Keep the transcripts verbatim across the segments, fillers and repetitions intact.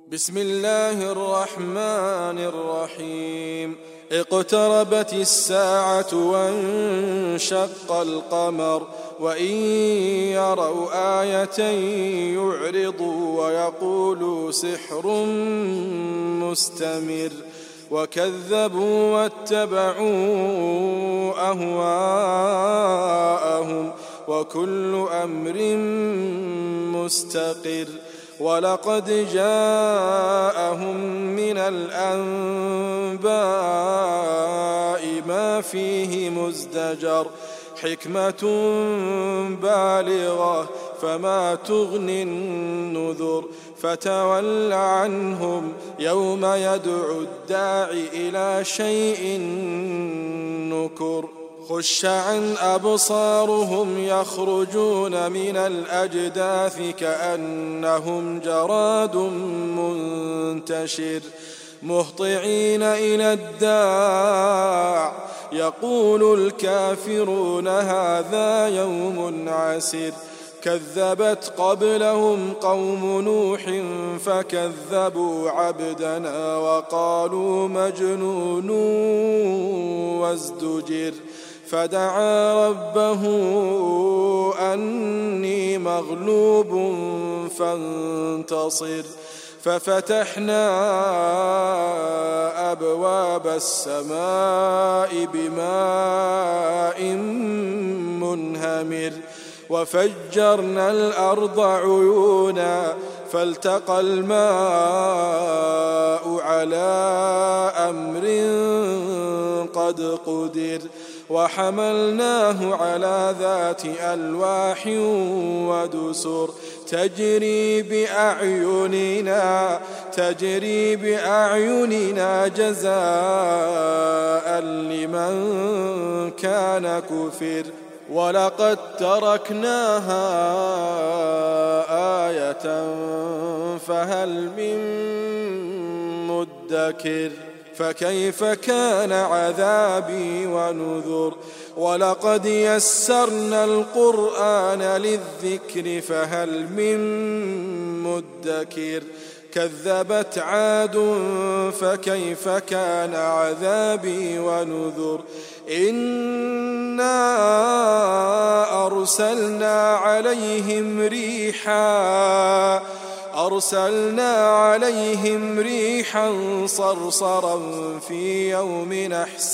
بسم الله الرحمن الرحيم. اقتربت الساعة وانشق القمر وإن يروا آية يعرضوا ويقولوا سحر مستمر وكذبوا واتبعوا أهواءهم وكل أمر مستقر. ولقد جاءهم من الأنباء ما فيه مزدجر حكمة بالغة فما تغني النذر. فتول عنهم يوم يدعو الداع إلى شيء نكر. خش عن أبصارهم يخرجون من الأجداث كأنهم جراد منتشر مهطعين إلى الداع يقول الكافرون هذا يوم عسر. كذبت قبلهم قوم نوح فكذبوا عبدنا وقالوا مجنون وازدجر. فدعا ربه أني مغلوب فانتصر. ففتحنا أبواب السماء بماء منهمر وفجرنا الأرض عيونا فالتقى الماء على أمر قد قدر. وحملناه على ذات ألواح ودسر تجري بأعيننا تجري بأعيننا جزاء لمن كان كفر. ولقد تركناها آية فهل من مدكر. فكيف كان عذابي ونذر. ولقد يسرنا القرآن للذكر فهل من مدكر. كذبت عاد فكيف كان عذابي ونذر. إنا أرسلنا عليهم ريحا أرسلنا عليهم ريحا صرصرا في يوم نحس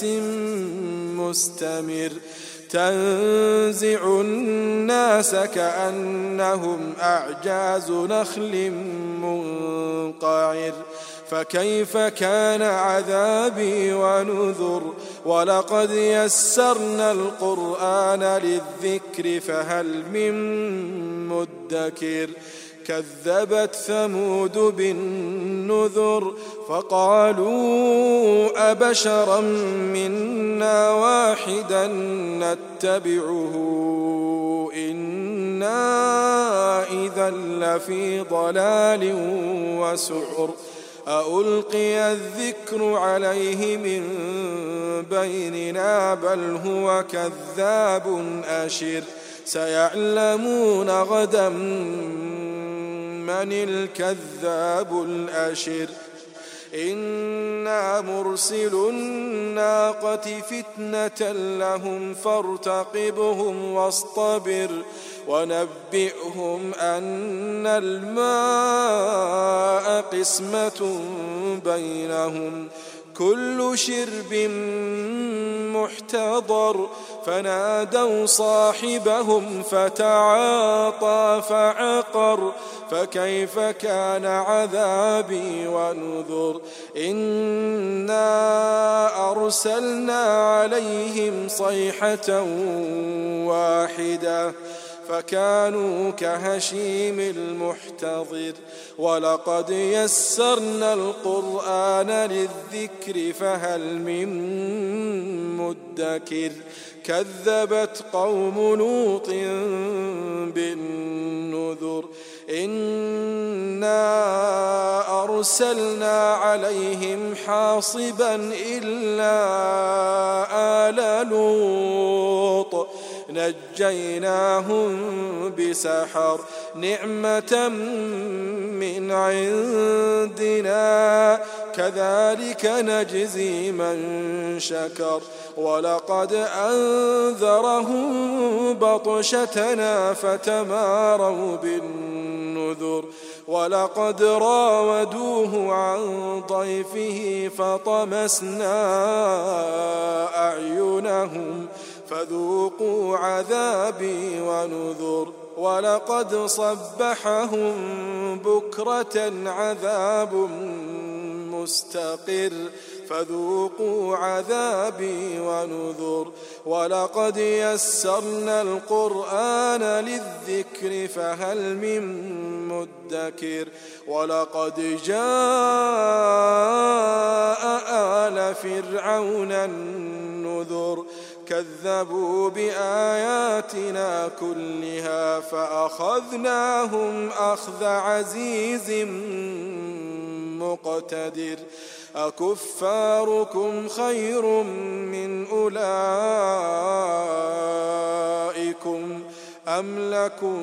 مستمر تنزع الناس كأنهم أعجاز نخل منقعر. فكيف كان عذابي ونذر. ولقد يسرنا القرآن للذكر فهل من مدكر. كذبت ثمود بالنذر فقالوا أبشرا منا واحدا نتبعه إنا إذا لفي ضلال وسعر. ألقي الذكر عليه من بيننا بل هو كذاب أشر. سيعلمون غدا من الكذاب الأشر. إنا مرسل الناقة فتنة لهم فارتقبهم واصطبر ونبئهم أن الماء قسمة بينهم كل شرب محتضر. فنادوا صاحبهم فتعاطى فعقر. فكيف كان عذابي ونذر. إنا أرسلنا عليهم صيحة واحدة فكانوا كهشيم المحتضر. ولقد يسرنا القرآن للذكر فهل من مدكر. كذبت قوم لوط بالنذر. إنا أرسلنا عليهم حاصبا إلا آل لوط نجيناهم بسحر نعمة من عندنا كذلك نجزي من شكر ولقد أنذرهم بطشتنا فتماروا بالنذر ولقد راودوه عن ضيفه فطمسنا أعينهم فذوقوا عذابي ونذر ولقد صبحهم بكرة عذاب مستقر فذوقوا عذابي ونذر ولقد يسرنا القرآن للذكر فهل من مدكر ولقد جاء آل فرعون النذر كذبوا بآياتنا كلها فأخذناهم أخذ عزيز مقتدر أكفاركم خير من أولئكم أم لكم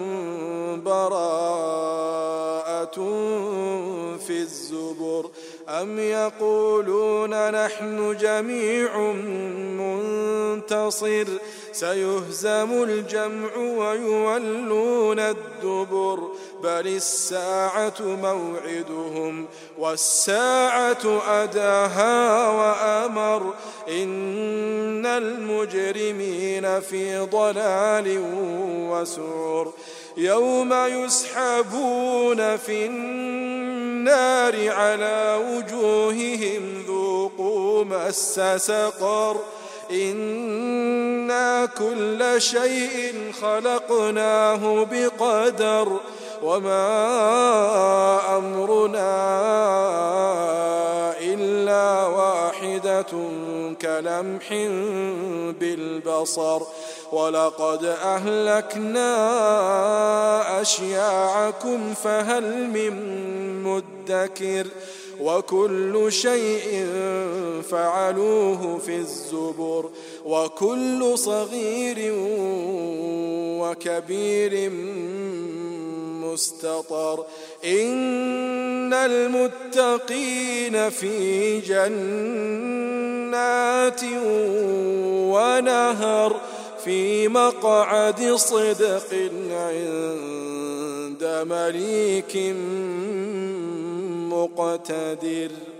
براءة في الزبر أم يقولون نحن جميع منتصر سيهزم الجمع ويولون الدبر بل الساعة موعدهم والساعة أداها وأمر إن المجرمين في ضلال وسعر يوم يسحبون في النار على وجوههم ذوقوا مس سقر إنا كل شيء خلقناه بقدر وما أمرنا إلا واحدة كلمح بالبصر ولقد أهلكنا أشياعكم فهل من مدكر وكل شيء فعلوه في الزبر وكل صغير وكبير مستطر إن المتقين في جنات ونهر في مقعد صدق عند مليك مقتدر.